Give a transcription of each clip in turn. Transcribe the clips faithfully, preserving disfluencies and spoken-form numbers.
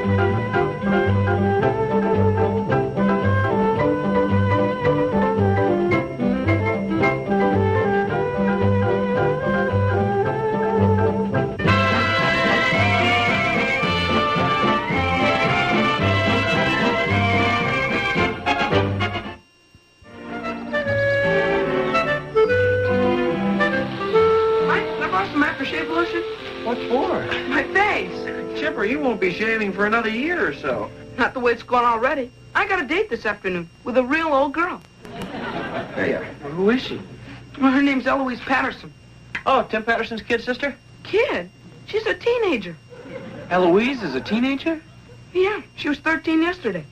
Shaving for another year or so. Not the way it's gone already. I got a date this afternoon with a real old girl. Hey, uh, who is she? Well, her name's Eloise Patterson. Oh, Tim Patterson's kid sister? Kid? She's a teenager. Eloise is a teenager? Yeah, she was thirteen yesterday.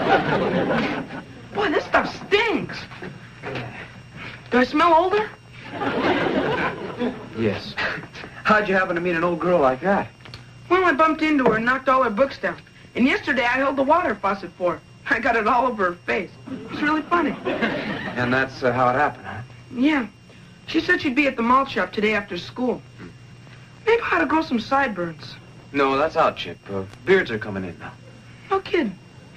Boy, this stuff stinks. Do I smell older? Yes. How'd you happen to meet an old girl like that? Well, I bumped into her and knocked all her books down. And yesterday I held the water faucet for her. I got it all over her face. It was really funny. And that's uh, how it happened, huh? Yeah. She said she'd be at the malt shop today after school. Maybe I ought to grow some sideburns. No, that's out, Chip. Uh, beards are coming in now. No kidding.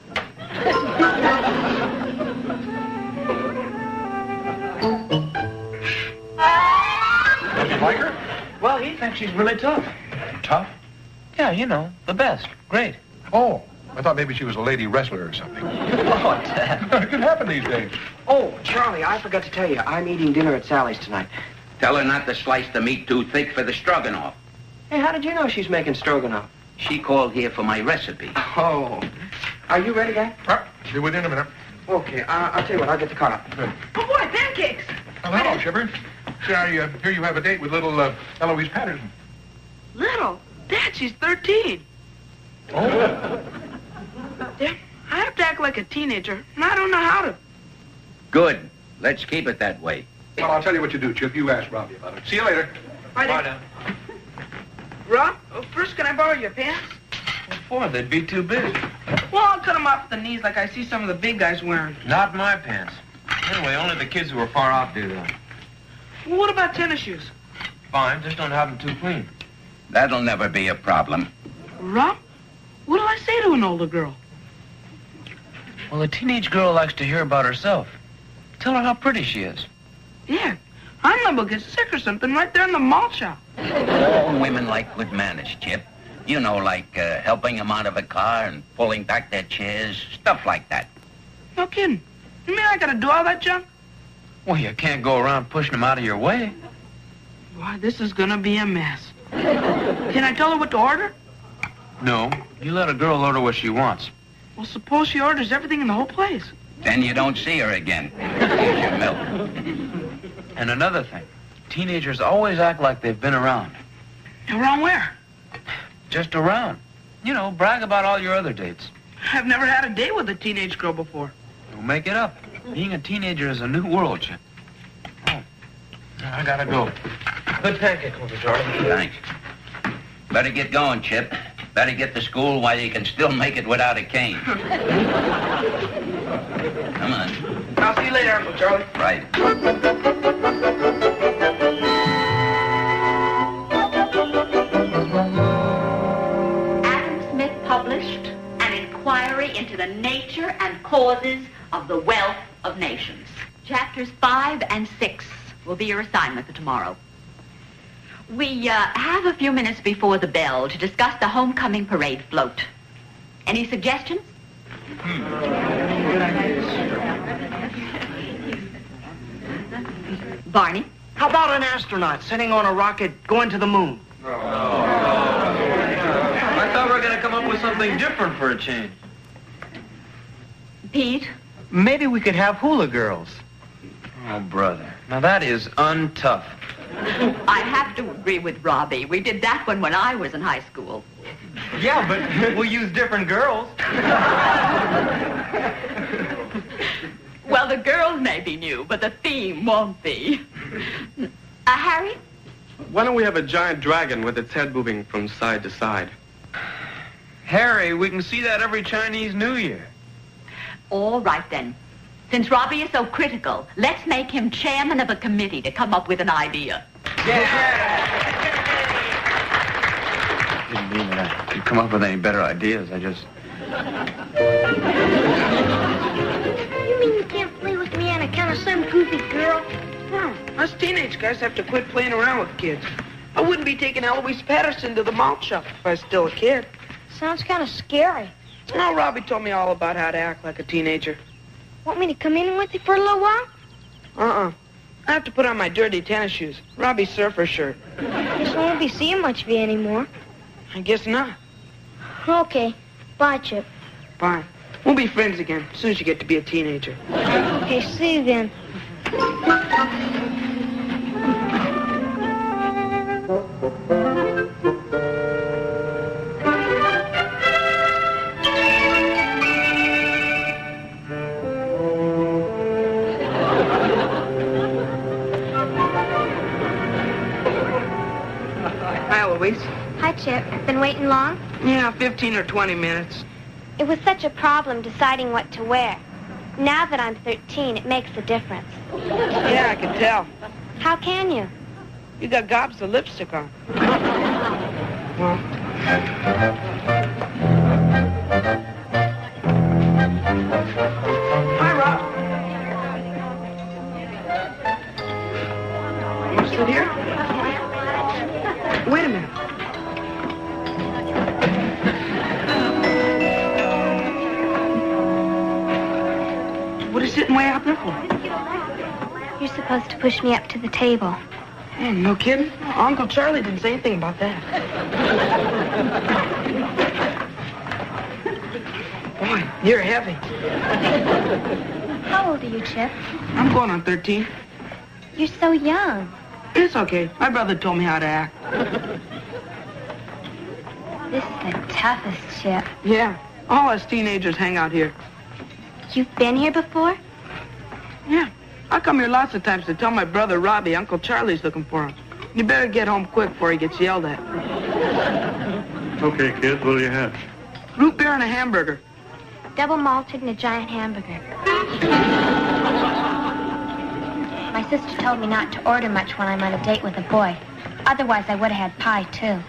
Don't you like her? Well, he thinks she's really tough. Tough? Yeah, you know, the best. Great. Oh, I thought maybe she was a lady wrestler or something. Oh, Dad. It can happen these days. Oh, Charlie, I forgot to tell you, I'm eating dinner at Sally's tonight. Tell her not to slice the meat too thick for the stroganoff. Hey, how did you know she's making stroganoff? She called here for my recipe. Oh. Are you ready, Dad? Ah, be with you in a minute. Okay, uh, I'll tell you what, I'll get the car up. Good. Oh, boy, pancakes. Oh, hello, Chipper. See, I uh, hear you have a date with little uh, Eloise Patterson. Little? Dad, she's thirteen. Oh. Dad, I have to act like a teenager, and I don't know how to. Good. Let's keep it that way. Well, I'll tell you what you do, Chip. You ask Robbie about it. See you later. Bye, Dad. now. Rob, oh, first, can I borrow your pants? What for? They'd be too big. Well, I'll cut them off at the knees like I see some of the big guys wearing. Not my pants. Anyway, only the kids who are far off do that. Well, what about tennis shoes? Fine, just don't have them too clean. That'll never be a problem. Rob, what do I say to an older girl? Well, a teenage girl likes to hear about herself. Tell her how pretty she is. Yeah, I'm liable to get sick or something right there in the malt shop. All women like good manners, Chip. You know, like uh, helping them out of a car and pulling back their chairs, stuff like that. No kidding. You mean I gotta do all that junk? Well, you can't go around pushing them out of your way. Why, this is gonna be a mess. Can I tell her what to order? No, you let a girl order what she wants. Well, suppose she orders everything in the whole place. Then you don't see her again. Here's your milk. And another thing, teenagers always act like they've been around. Around where? Just around. You know, brag about all your other dates. I've never had a date with a teenage girl before. You'll make it up. Being a teenager is a new world, Chip. Oh, I gotta go. Good pancake, Uncle Charlie. Thanks. Better get going, Chip. Better get to school while you can still make it without a cane. Come on. I'll see you later, Uncle Charlie. Right. Adam Smith published an inquiry into the nature and causes of the wealth of nations. Chapters five and six will be your assignment for tomorrow. We uh, have a few minutes before the bell to discuss the homecoming parade float. Any suggestions? Barney? How about an astronaut sitting on a rocket going to the moon? I thought we were going to come up with something different for a change. Pete? Maybe we could have hula girls. Oh, brother. Now, that is untough. I have to agree with Robbie. We did that one when I was in high school. Yeah, but we'll use different girls. Well, the girls may be new, but the theme won't be. Uh, Harry? Why don't we have a giant dragon with its head moving from side to side? Harry, we can see that every Chinese New Year. All right, then. Since Robbie is so critical, let's make him chairman of a committee to come up with an idea. Yeah! Didn't mean that. could come up with any better ideas. I just... You mean you can't play with me on account of some goofy girl? No, us teenage guys have to quit playing around with kids. I wouldn't be taking Eloise Patterson to the malt shop if I was still a kid. Sounds kind of scary. Well, Robbie told me all about how to act like a teenager. Want me to come in with you for a little while? Uh-uh. I have to put on my dirty tennis shoes. Robbie's surfer shirt. Guess I won't be seeing much of you anymore. I guess not. Okay. Bye, Chip. Fine. We'll be friends again as soon as you get to be a teenager. Okay, see you then. Hi, Eloise. Hi, Chip. Been waiting long? Yeah, fifteen or twenty minutes. It was such a problem deciding what to wear. Now that I'm thirteen, it makes a difference. Yeah, I can tell. How can you? You got gobs of lipstick on. Well. Hi, Rob. You sit here? Wait a minute. What are you sitting way out there for? You're supposed to push me up to the table. Oh, no kidding? Uncle Charlie didn't say anything about that. Boy, you're heavy. How old are you, Chip? I'm going on thirteen. You're so young. It's okay. My brother told me how to act. This is the toughest, Chip. Yeah, all us teenagers hang out here. You've been here before? Yeah, I come here lots of times to tell my brother Robbie Uncle Charlie's looking for him. You better get home quick before he gets yelled at. Okay, kids, what do you have? Root beer and a hamburger. Double malted and a giant hamburger. My sister told me not to order much when I'm on a date with a boy. Otherwise, I would have had pie, too.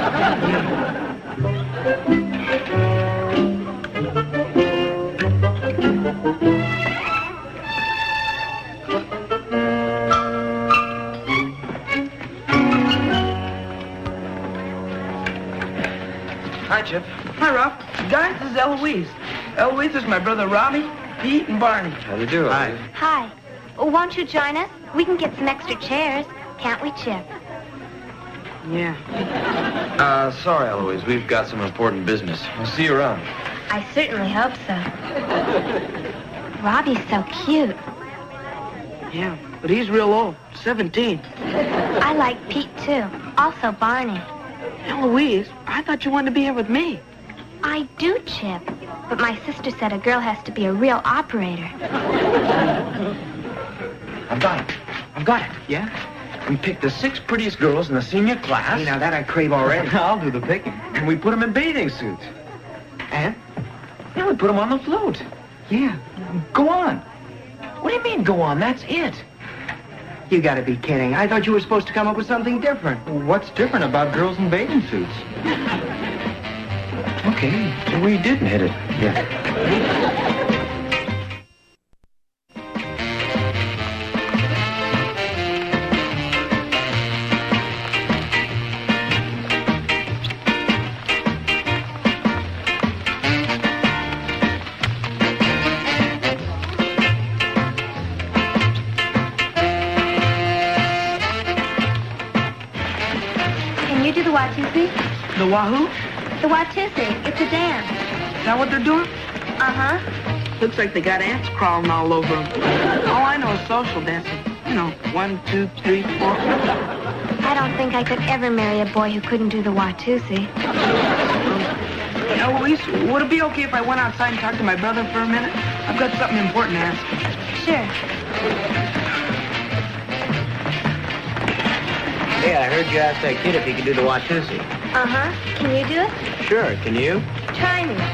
Hi, Chip. Hi, Rob. Guys, this is Eloise. Eloise is my brother Robbie, Pete, and Barney. How do you do? Hi. Hi. Oh, won't you join us? We can get some extra chairs. Can't we, Chip? Yeah. Uh, sorry, Eloise. We've got some important business. We'll see you around. I certainly hope so. Robbie's so cute. Yeah, but he's real old. seventeen. I like Pete, too. Also Barney. Eloise, I thought you wanted to be here with me. I do, Chip. But my sister said a girl has to be a real operator. I've got it. I've got it. Yeah? We picked the six prettiest girls in the senior class. Hey, now that I crave already. I'll do the picking. And we put them in bathing suits. And? And we put them on the float. Yeah. Go on. What do you mean, go on? That's it. You gotta be kidding. I thought you were supposed to come up with something different. What's different about girls in bathing suits? Okay, so we didn't hit it. Yeah. Can you do the Watusi? The Wahoo? The Watusi. It's a dance. Is that what they're doing? Uh-huh. Looks like they got ants crawling all over them. All I know is social dancing. You know, one, two, three, four. I don't think I could ever marry a boy who couldn't do the Watusi. Hey, Eloise, would it be okay if I went outside and talked to my brother for a minute? I've got something important to ask him. Sure. Hey, I heard you ask that kid if he could do the Watusi. Uh-huh. Can you do it? Sure, can you? Try me.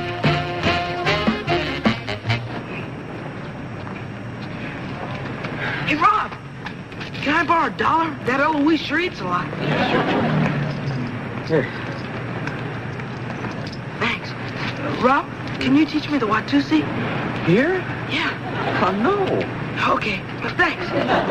Hey, Rob, can I borrow a dollar? That Eloise sure eats a lot. Here. Rob, can you teach me the Watusi? Here? Yeah. Oh, no. Okay, well, thanks.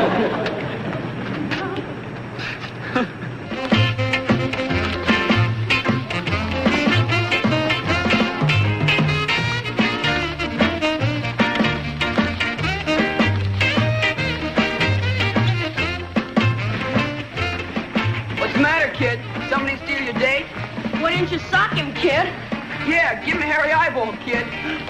What's the matter, kid? Somebody steal your date? Why didn't you sock him, kid? Yeah, give him a hairy eyeball, kid.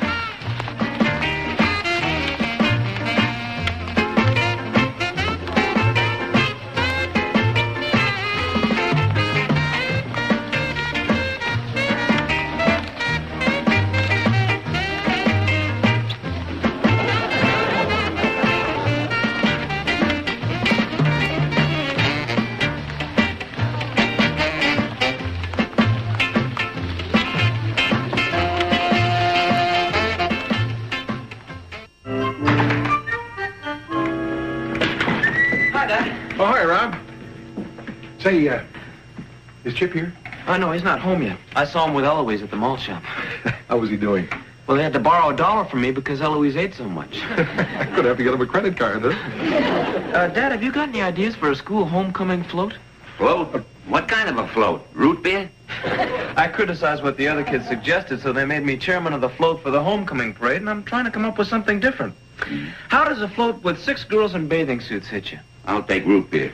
Oh, hi, Rob. Say, uh, is Chip here? Oh, no, he's not home yet. I saw him with Eloise at the mall shop. How was he doing? Well, they had to borrow a dollar from me because Eloise ate so much. I'm gonna have to get him a credit card, huh? Uh, Dad, have you got any ideas for a school homecoming float? Float? What kind of a float? Root beer? I criticized what the other kids suggested, so they made me chairman of the float for the homecoming parade, and I'm trying to come up with something different. How does a float with six girls in bathing suits hit you? I'll take root beer.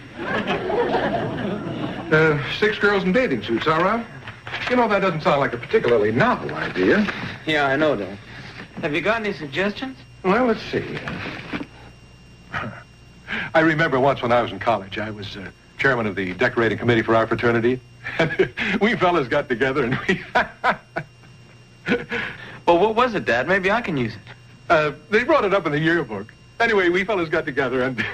Uh, six girls in bathing suits, huh, Rob? You know, that doesn't sound like a particularly novel idea. Yeah, I know, Dad. Have you got any suggestions? Well, let's see. I remember once when I was in college, I was uh, chairman of the decorating committee for our fraternity. And we fellas got together and we... Well, what was it, Dad? Maybe I can use it. Uh, they brought it up in the yearbook. Anyway, we fellas got together and...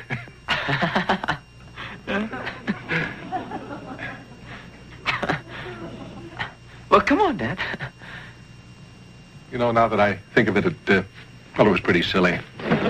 Well, come on, Dad. You know, now that I think of it, it, uh, well, it was pretty silly.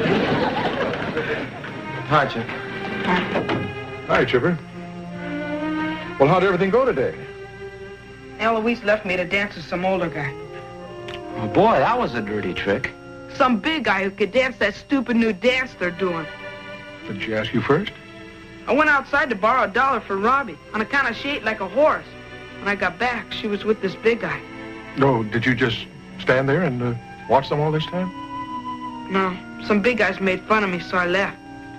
Hi, Chip. Hi, Chipper. Well, how'd everything go today? Eloise left me to dance with some older guy. Oh, boy, that was a dirty trick. Some big guy who could dance that stupid new dance they're doing. Did she ask you first? I went outside to borrow a dollar for Robbie on account of she ate like a horse. When I got back, she was with this big guy. No, did you just stand there and uh, watch them all this time? No, some big guys made fun of me, so I left.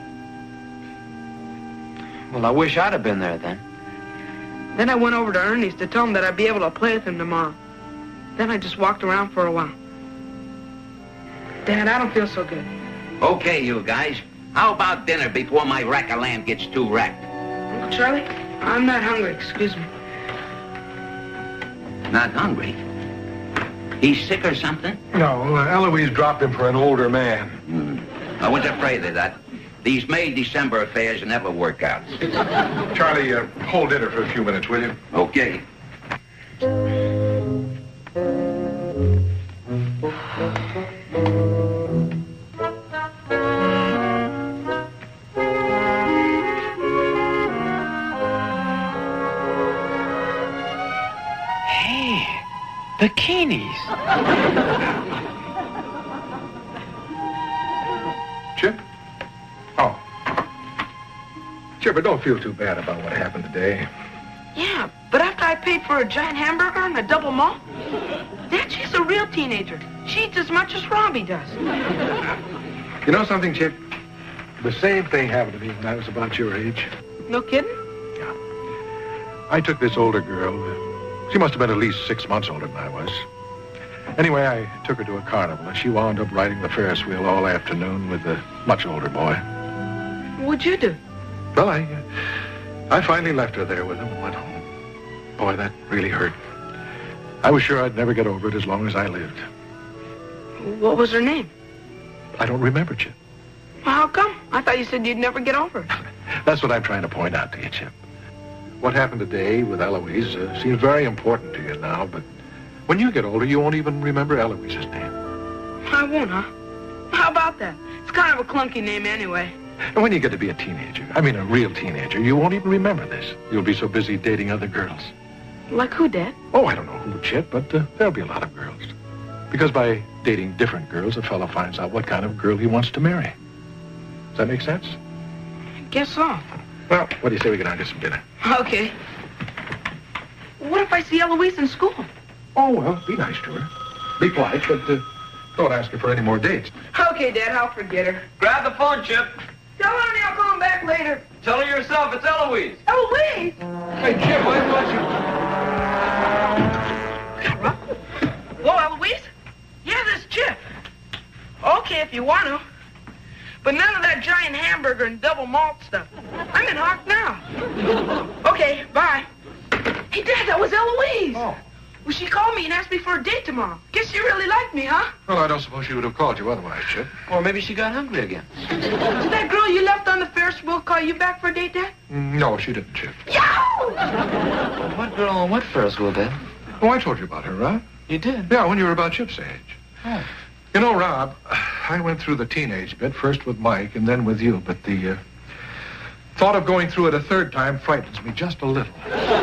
Well, I wish I'd have been there then. Then I went over to Ernie's to tell him that I'd be able to play with him tomorrow. Then I just walked around for a while. Dad, I don't feel so good. Okay, you guys. How about dinner before my rack of lamb gets too wrecked? Uncle Charlie, I'm not hungry, excuse me. Not hungry? He's sick or something? No, uh, Eloise dropped him for an older man. Hmm. I was afraid of that. These May-December affairs never work out. Charlie, uh, hold dinner for a few minutes, will you? Okay. Hey, bikinis. Chip? Oh. Chipper, don't feel too bad about what happened today. Yeah, but after I paid for a giant hamburger and a double malt, Dad, she's a real teenager. She eats as much as Robbie does. You know something, Chip? The same thing happened to me when I was about your age. No kidding? Yeah. I took this older girl. She must have been at least six months older than I was. Anyway, I took her to a carnival, and she wound up riding the Ferris wheel all afternoon with a much older boy. What'd you do? Well, I, uh, I finally left her there with him and went home. Boy, that really hurt. I was sure I'd never get over it as long as I lived. What was her name? I don't remember, Chip. Well, how come? I thought you said you'd never get over it. That's what I'm trying to point out to you, Chip. What happened today with Eloise uh, seems very important to you now, but when you get older, you won't even remember Eloise's name. I won't, huh? How about that? It's kind of a clunky name anyway. And when you get to be a teenager, I mean a real teenager, you won't even remember this. You'll be so busy dating other girls. Like who, Dad? Oh, I don't know who, Chip, but uh, there'll be a lot of girls. Because by dating different girls, a fellow finds out what kind of girl he wants to marry. Does that make sense? I guess so. Well, what do you say we get out and get some dinner? Okay. What if I see Eloise in school? Oh, well, be nice to her. Be polite, but uh, don't ask her for any more dates. Okay, Dad, I'll forget her. Grab the phone, Chip. Tell Honey I'll call him back later. Tell her yourself it's Eloise. Eloise! Hey, Chip, why don't you... Hello, Eloise? Yeah, this is Chip. Okay, if you want to. But none of that giant hamburger and double malt stuff. I'm in Hawk now. Okay, bye. Hey, Dad, that was Eloise. Oh. Well, she called me and asked me for a date tomorrow. Guess she really liked me, huh? Well, I don't suppose she would have called you otherwise, Chip. Or maybe she got hungry again. Did that girl you left on the Ferris wheel call you back for a date, Dad? Mm, No, she didn't, Chip. Yow! What girl on what Ferris wheel, Dad? Oh, I told you about her, Rob. You did? Yeah, when you were about Chip's age. Oh. You know, Rob, I went through the teenage bit, first with Mike and then with you, but the uh, thought of going through it a third time frightens me just a little.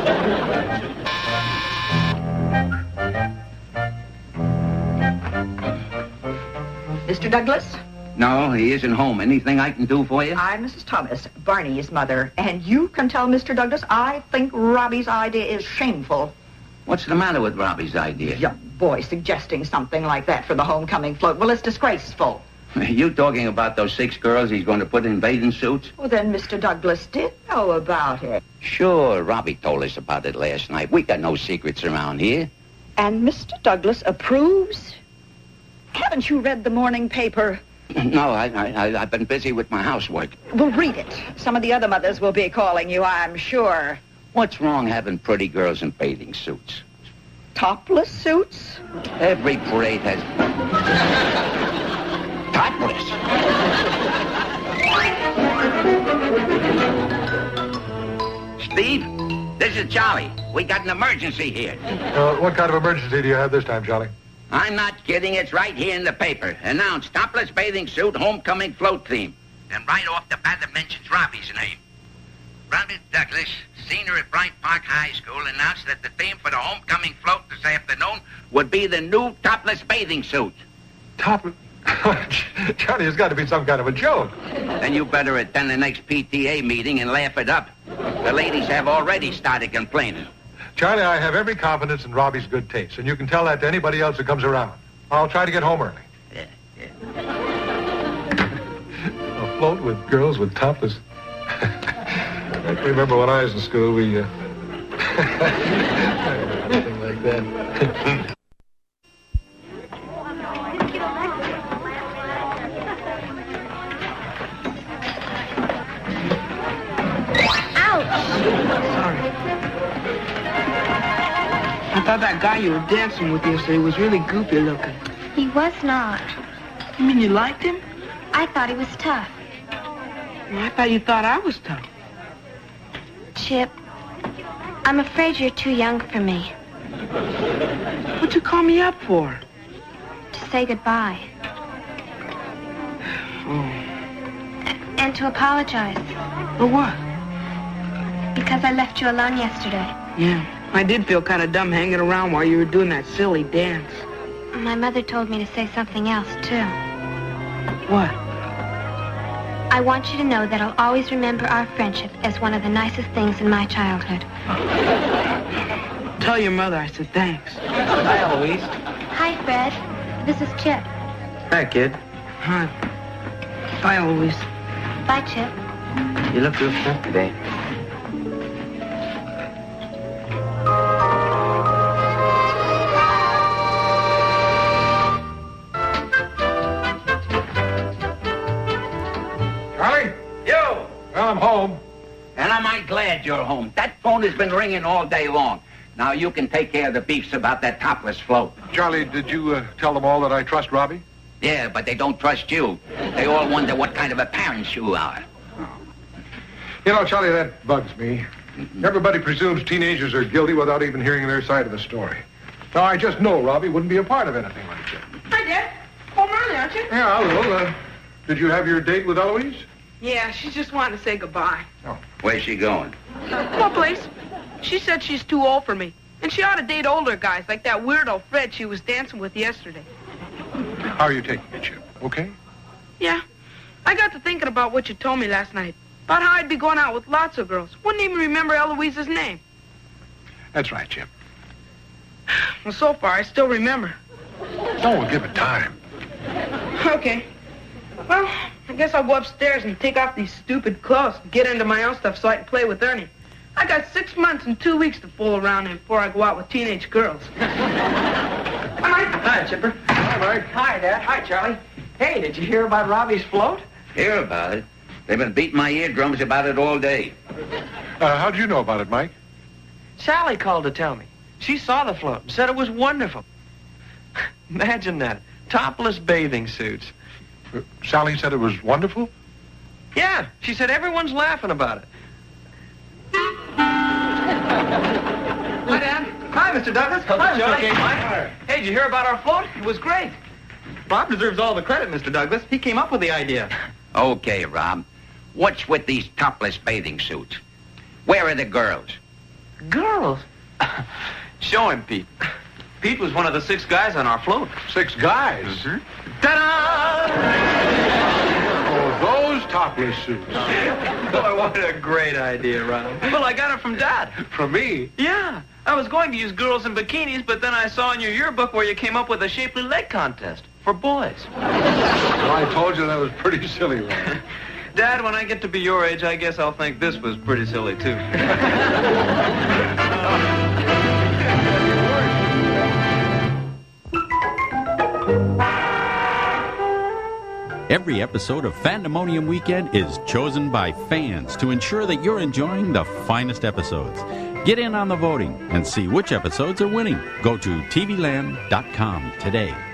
Mister Douglas? No, he isn't home. Anything I can do for you? I'm Missus Thomas, Barney's mother, and you can tell Mister Douglas I think Robbie's idea is shameful. What's the matter with Robbie's idea? Young boy suggesting something like that for the homecoming float. Well, it's disgraceful. You talking about those six girls he's going to put in bathing suits? Well, then Mister Douglas did know about it. Sure, Robbie told us about it last night. We got no secrets around here. And Mister Douglas approves? Haven't you read the morning paper? No, I, I, I've been busy with my housework. Well, read it. Some of the other mothers will be calling you, I'm sure. What's wrong having pretty girls in bathing suits? Topless suits? Every parade has... Topless. Steve, this is Charlie. We got an emergency here. Uh, what kind of emergency do you have this time, Charlie? I'm not kidding. It's right here in the paper. Announced topless bathing suit, homecoming float theme. And right off the bat, it mentions Robbie's name. Robert Douglas, senior at Bryant Park High School, announced that the theme for the homecoming float this afternoon would be the new topless bathing suit. Topless? Charlie, it's got to be some kind of a joke. Then you better attend the next P T A meeting and laugh it up. The ladies have already started complaining. Charlie, I have every confidence in Robbie's good taste, and you can tell that to anybody else who comes around. I'll try to get home early. Yeah, yeah. A float with girls with topless... I can remember when I was in school, we... Uh... Anything like that. I thought that guy you were dancing with yesterday was really goofy looking. He was not. You mean you liked him? I thought he was tough. Well, I thought you thought I was tough. Chip, I'm afraid you're too young for me. What'd you call me up for? To say goodbye. Oh. And to apologize. For what? Because I left you alone yesterday. Yeah, I did feel kind of dumb hanging around while you were doing that silly dance. My mother told me to say something else, too. What? I want you to know that I'll always remember our friendship as one of the nicest things in my childhood. Tell your mother I said thanks. Hi, Eloise. Hi, Fred. This is Chip. Hi, kid. Hi. Bye, Eloise. Bye, Chip. You look real tough today. Charlie? You! Well, I'm home. And am I glad you're home. That phone has been ringing all day long. Now you can take care of the beefs about that topless float. Charlie, did you uh, tell them all that I trust Robbie? Yeah, but they don't trust you. They all wonder what kind of a parent you are. You know, Charlie, that bugs me. Everybody presumes teenagers are guilty without even hearing their side of the story. Now, I just know Robbie wouldn't be a part of anything like that. Hi, Dad. Home early, aren't you? Yeah, well, uh, did you have your date with Eloise? Yeah, she's just wanting to say goodbye. Oh. Where's she going? No place. She said she's too old for me. And she ought to date older guys like that weirdo Fred she was dancing with yesterday. How are you taking it, Chip? Okay? Yeah. I got to thinking about what you told me last night. About how I'd be going out with lots of girls. Wouldn't even remember Eloise's name. That's right, Chip. Well, so far, I still remember. Oh, we'll give it time. Okay. Well, I guess I'll go upstairs and take off these stupid clothes and get into my own stuff so I can play with Ernie. I got six months and two weeks to fool around in before I go out with teenage girls. Hi, Mike. Hi, Chipper. Hi, Mike. Hi, Dad. Hi, Charlie. Hey, did you hear about Robbie's float? Hear about it? They've been beating my eardrums about it all day. Uh, how do you know about it, Mike? Sally called to tell me. She saw the float and said it was wonderful. Imagine that. Topless bathing suits. Uh, Sally said it was wonderful? Yeah, she said everyone's laughing about it. Hi, Dad. Hi, Mister Douglas. Hi, Mister Charlie. Okay, Mike. Hi. Hey, did you hear about our float? It was great. Bob deserves all the credit, Mister Douglas. He came up with the idea. Okay, Rob. What's with these topless bathing suits? Where are the girls? Girls? Show him, Pete. Pete was one of the six guys on our float. Six guys? Mm-hmm. Ta-da! Oh, those topless suits. Boy, what a great idea, Rob. Well, I got it from Dad. From me? Yeah. I was going to use girls in bikinis, but then I saw in your yearbook where you came up with a shapely leg contest for boys. Well, I told you that was pretty silly, Ron. Dad, when I get to be your age, I guess I'll think this was pretty silly, too. Every episode of Fandemonium Weekend is chosen by fans to ensure that you're enjoying the finest episodes. Get in on the voting and see which episodes are winning. Go to T V land dot com today.